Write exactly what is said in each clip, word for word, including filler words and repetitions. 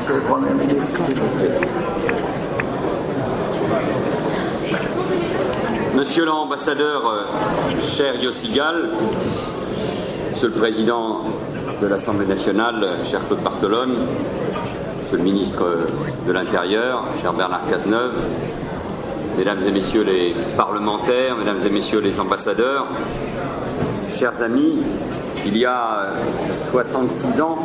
Monsieur le Premier ministre, s'il vous plaît. Monsieur l'ambassadeur, euh, cher Yossi Gall, Monsieur le Président de l'Assemblée nationale, cher Claude Bartolone, Monsieur le ministre de l'Intérieur, cher Bernard Cazeneuve, Mesdames et Messieurs les parlementaires, Mesdames et Messieurs les ambassadeurs, chers amis, il y a soixante-six ans,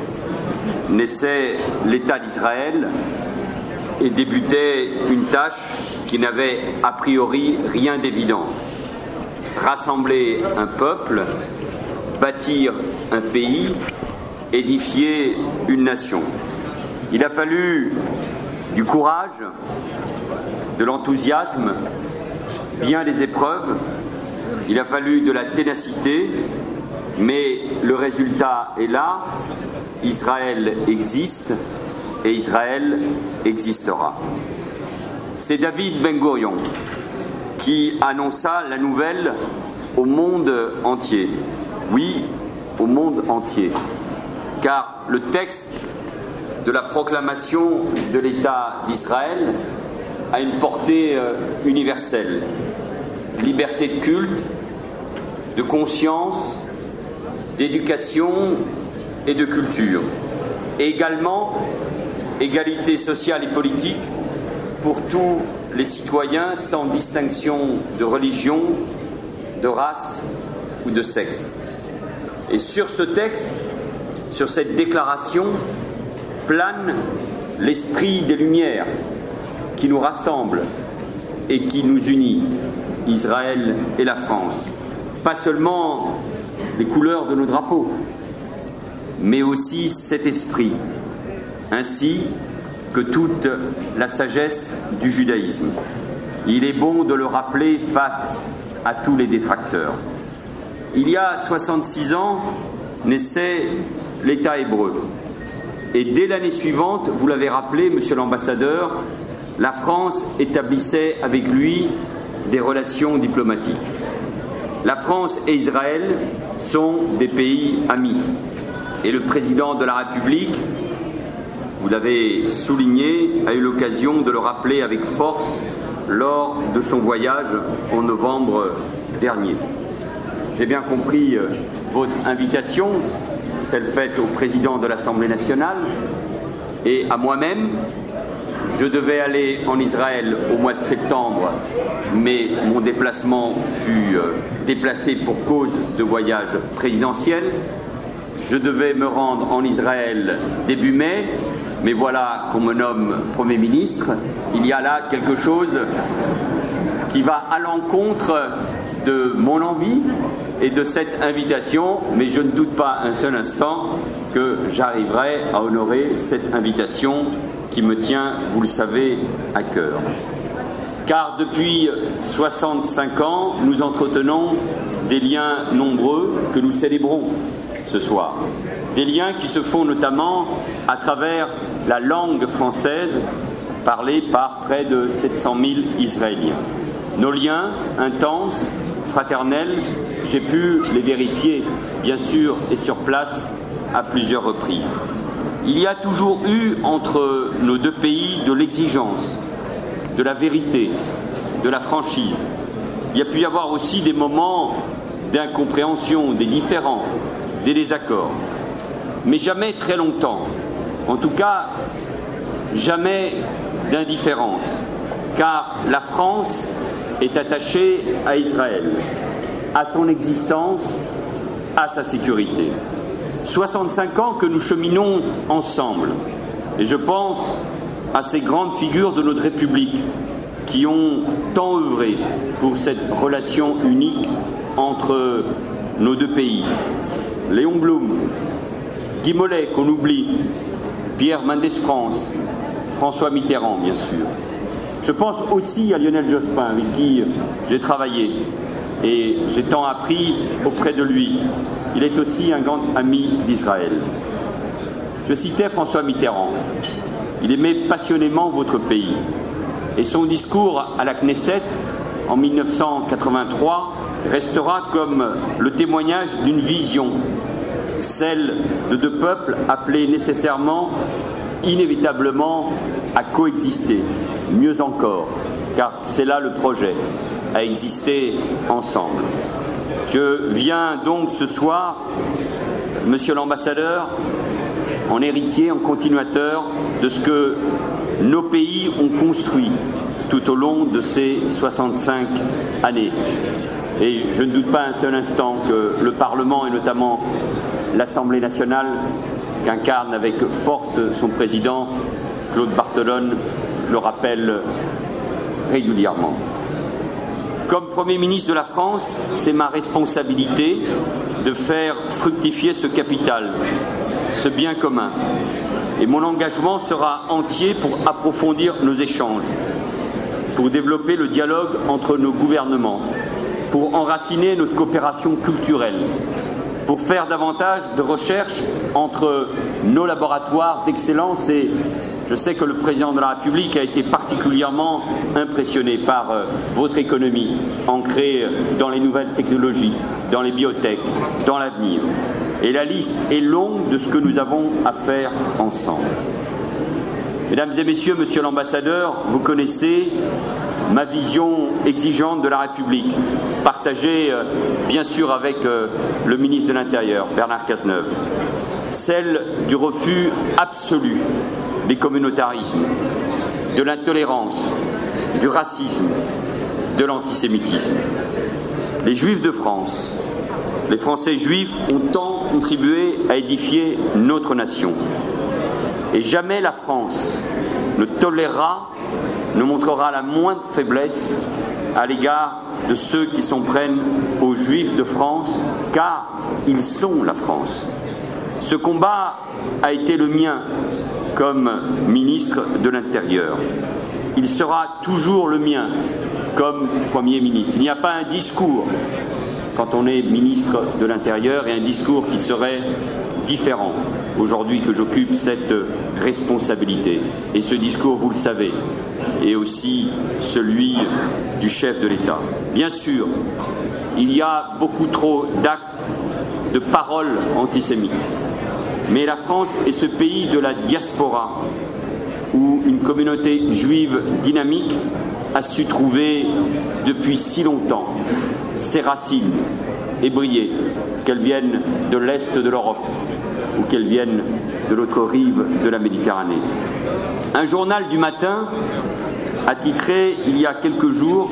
naissait l'État d'Israël et débutait une tâche qui n'avait a priori rien d'évident. Rassembler un peuple, bâtir un pays, édifier une nation. Il a fallu du courage, de l'enthousiasme, bien des épreuves, il a fallu de la ténacité, mais le résultat est là. Israël existe et Israël existera. C'est David Ben Gourion qui annonça la nouvelle au monde entier. Oui, au monde entier. Car le texte de la proclamation de l'État d'Israël a une portée universelle. Liberté de culte, de conscience, d'éducation et de culture. Et également, égalité sociale et politique pour tous les citoyens sans distinction de religion, de race ou de sexe. Et sur ce texte, sur cette déclaration, plane l'esprit des Lumières qui nous rassemble et qui nous unit, Israël et la France. Pas seulement les couleurs de nos drapeaux, mais aussi cet esprit, ainsi que toute la sagesse du judaïsme. Il est bon de le rappeler face à tous les détracteurs. Il y a soixante-six ans, naissait l'État hébreu. Et dès l'année suivante, vous l'avez rappelé, monsieur l'ambassadeur, la France établissait avec lui des relations diplomatiques. La France et Israël sont des pays amis. Et le président de la République, vous l'avez souligné, a eu l'occasion de le rappeler avec force lors de son voyage en novembre dernier. J'ai bien compris votre invitation, celle faite au président de l'Assemblée nationale et à moi-même. Je devais aller en Israël au mois de septembre, mais mon déplacement fut déplacé pour cause de voyage présidentiel. Je devais me rendre en Israël début mai, mais voilà qu'on me nomme Premier ministre. Il y a là quelque chose qui va à l'encontre de mon envie et de cette invitation, mais je ne doute pas un seul instant que j'arriverai à honorer cette invitation qui me tient, vous le savez, à cœur. Car depuis soixante-cinq ans, nous entretenons des liens nombreux que nous célébrons ce soir. Des liens qui se font notamment à travers la langue française parlée par près de sept cent mille Israéliens. Nos liens intenses, fraternels, j'ai pu les vérifier, bien sûr, et sur place à plusieurs reprises. Il y a toujours eu entre nos deux pays de l'exigence, de la vérité, de la franchise. Il y a pu y avoir aussi des moments d'incompréhension, des différends, des désaccords. Mais jamais très longtemps. En tout cas, jamais d'indifférence. Car la France est attachée à Israël, à son existence, à sa sécurité. soixante-cinq ans que nous cheminons ensemble. Et je pense à ces grandes figures de notre République qui ont tant œuvré pour cette relation unique entre nos deux pays. Léon Blum, Guy Mollet, qu'on oublie, Pierre Mendès France, François Mitterrand, bien sûr. Je pense aussi à Lionel Jospin, avec qui j'ai travaillé et j'ai tant appris auprès de lui. Il est aussi un grand ami d'Israël. Je citais François Mitterrand. Il aimait passionnément votre pays. Et son discours à la Knesset en mille neuf cent quatre-vingt-trois restera comme le témoignage d'une vision, celle de deux peuples appelés nécessairement inévitablement à coexister, mieux encore, car c'est là le projet, à exister ensemble. Je viens donc ce soir, Monsieur l'ambassadeur, en héritier, en continuateur de ce que nos pays ont construit tout au long de ces soixante-cinq années. Et je ne doute pas un seul instant que le Parlement, et notamment l'Assemblée nationale, qu'incarne avec force son président, Claude Barthelone, le rappelle régulièrement. Comme Premier ministre de la France, c'est ma responsabilité de faire fructifier ce capital, ce bien commun. Et mon engagement sera entier pour approfondir nos échanges, pour développer le dialogue entre nos gouvernements, pour enraciner notre coopération culturelle, pour faire davantage de recherche entre nos laboratoires d'excellence. Et je sais que le président de la République a été particulièrement impressionné par euh, votre économie, ancrée dans les nouvelles technologies, dans les biotech, dans l'avenir. Et la liste est longue de ce que nous avons à faire ensemble. Mesdames et messieurs, monsieur l'ambassadeur, vous connaissez ma vision exigeante de la République, partagée euh, bien sûr avec euh, le ministre de l'Intérieur, Bernard Cazeneuve, celle du refus absolu des communautarismes, de l'intolérance, du racisme, de l'antisémitisme. Les Juifs de France, les Français juifs ont tant contribué à édifier notre nation. Et jamais la France ne tolérera, ne montrera la moindre faiblesse à l'égard de ceux qui s'en prennent aux Juifs de France, car ils sont la France. Ce combat a été le mien comme ministre de l'Intérieur. Il sera toujours le mien comme Premier ministre. Il n'y a pas un discours quand on est ministre de l'Intérieur et un discours qui serait différent aujourd'hui que j'occupe cette responsabilité. Et ce discours, vous le savez, est aussi celui du chef de l'État. Bien sûr, il y a beaucoup trop d'actes, de paroles antisémites. Mais la France est ce pays de la diaspora où une communauté juive dynamique a su trouver depuis si longtemps ses racines et briller, qu'elles viennent de l'Est de l'Europe ou qu'elles viennent de l'autre rive de la Méditerranée. Un journal du matin a titré il y a quelques jours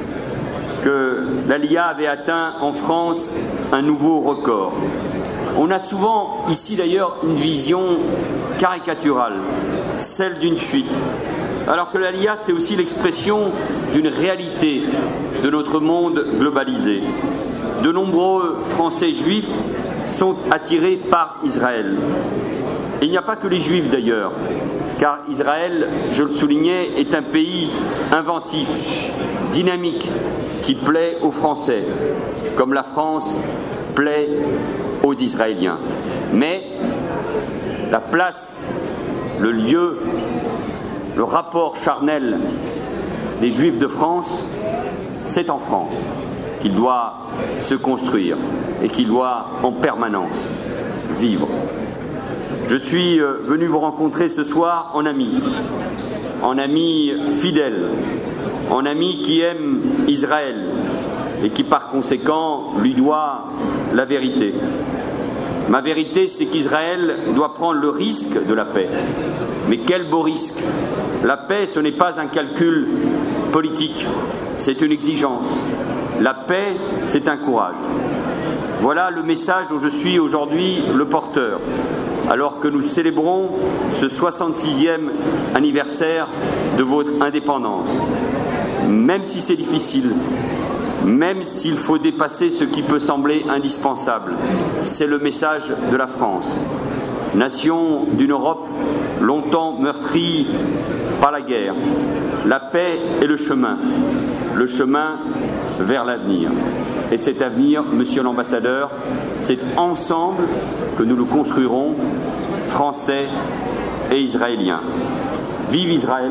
que l'A L I A avait atteint en France un nouveau record. On a souvent ici d'ailleurs une vision caricaturale, celle d'une fuite, alors que l'A L I A c'est aussi l'expression d'une réalité de notre monde globalisé. De nombreux Français juifs sont attirés par Israël. Et il n'y a pas que les Juifs d'ailleurs, car Israël, je le soulignais, est un pays inventif, dynamique, qui plaît aux Français, comme la France plaît aux Israéliens. Mais la place, le lieu, le rapport charnel des Juifs de France, c'est en France qu'il doit se construire et qu'il doit en permanence vivre. Je suis venu vous rencontrer ce soir en ami, en ami fidèle, en ami qui aime Israël et qui par conséquent lui doit la vérité. Ma vérité, c'est qu'Israël doit prendre le risque de la paix. Mais quel beau risque! La paix, ce n'est pas un calcul politique, c'est une exigence. La paix, c'est un courage. Voilà le message dont je suis aujourd'hui le porteur, alors que nous célébrons ce soixante-sixième anniversaire de votre indépendance. Même si c'est difficile, même s'il faut dépasser ce qui peut sembler indispensable, c'est le message de la France. Nation d'une Europe longtemps meurtrie par la guerre. La paix est le chemin, le chemin vers l'avenir. Et cet avenir, monsieur l'ambassadeur, c'est ensemble que nous le construirons, Français et Israéliens. Vive Israël,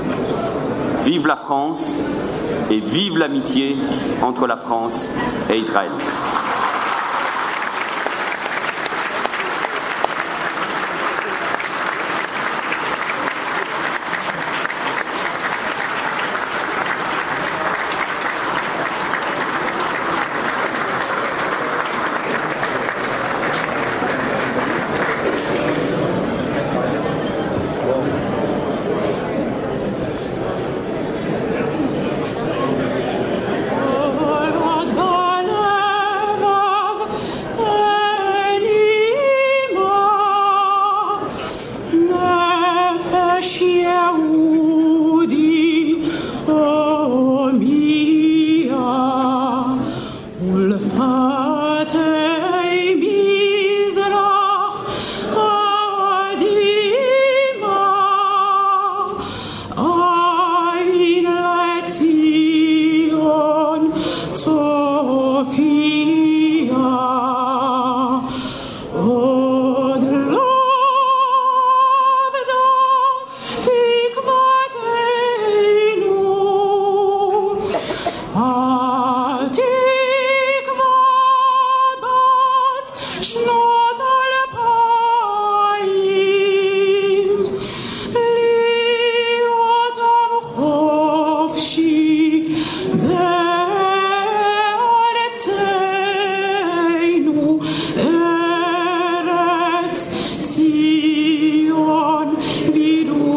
vive la France et vive l'amitié entre la France et Israël.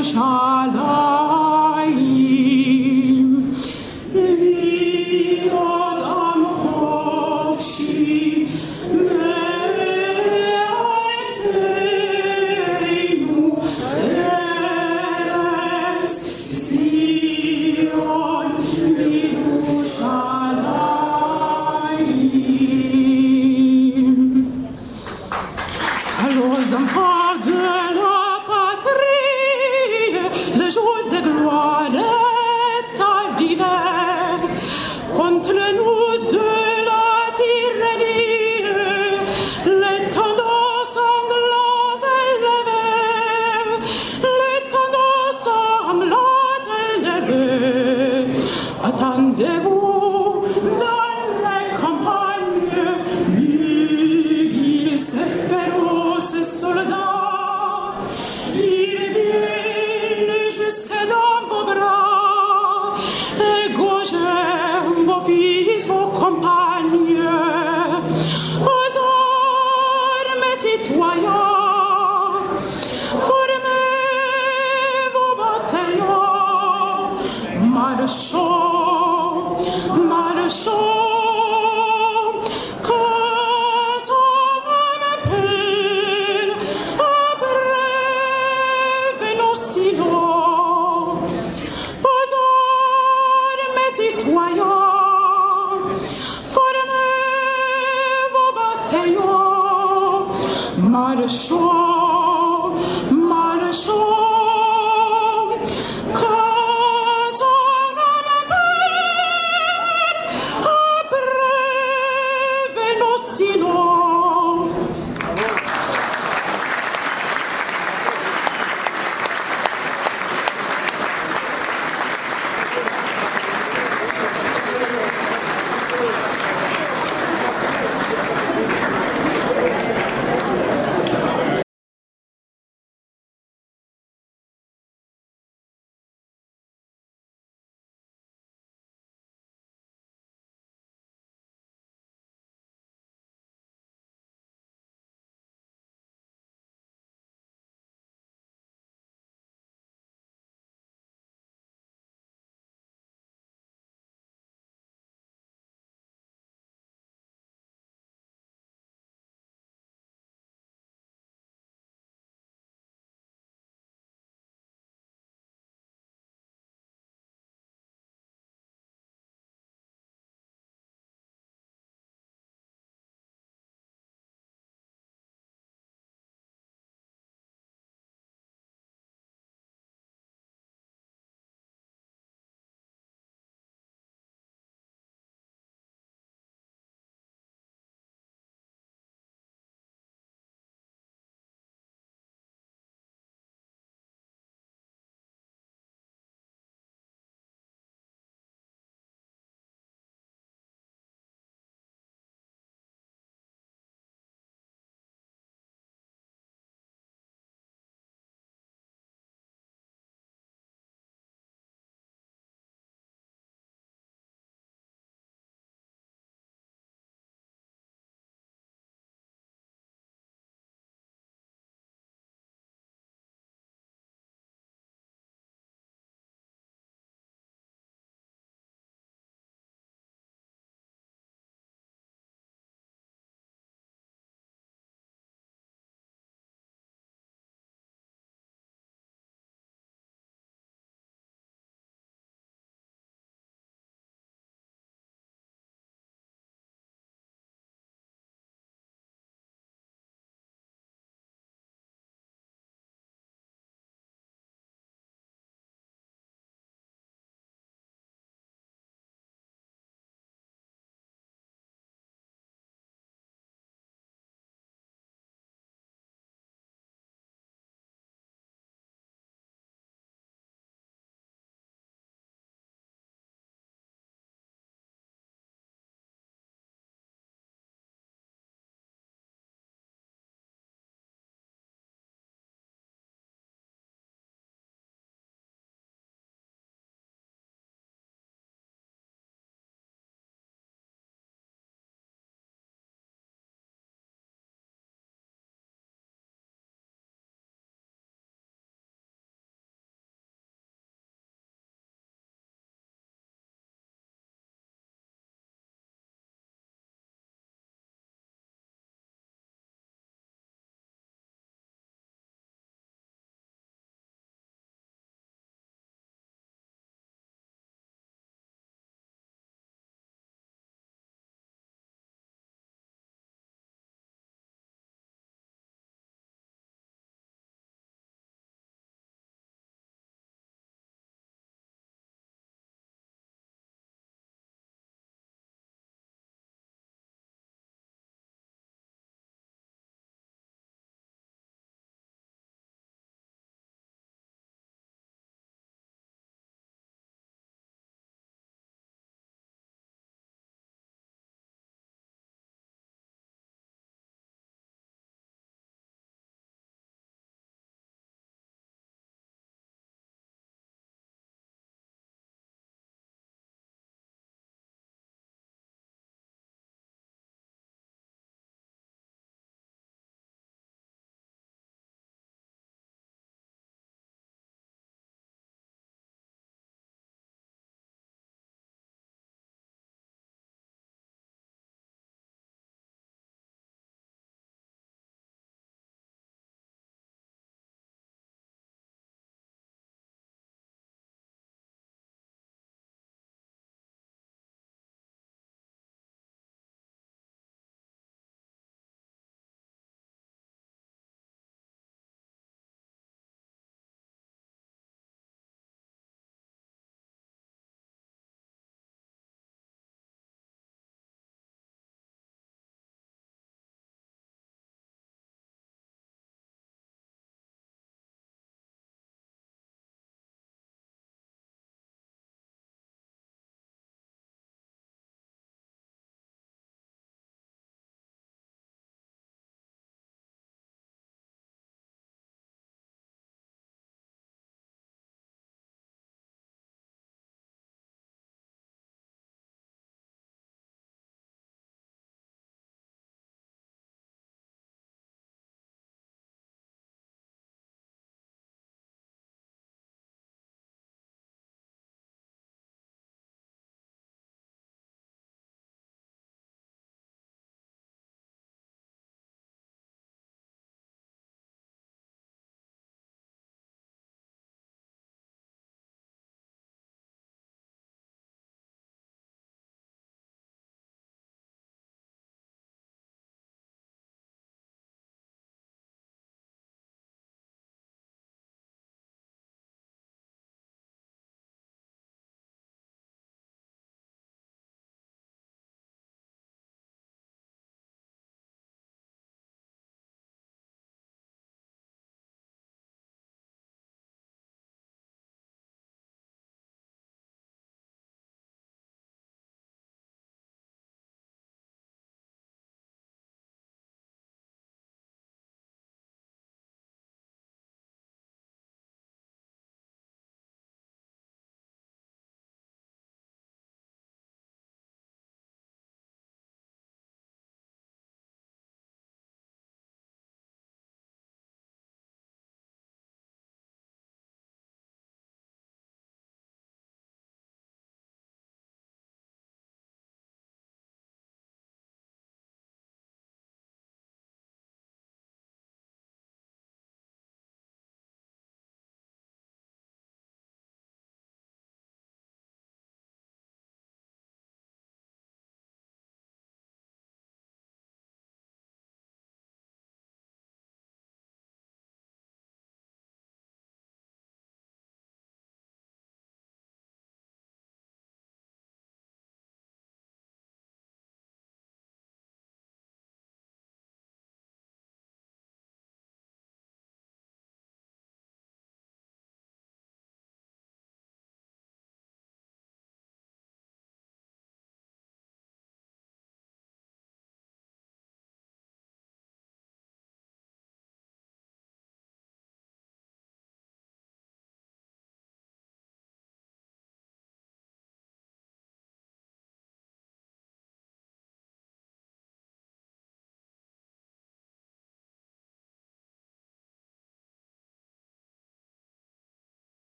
Mal chaud.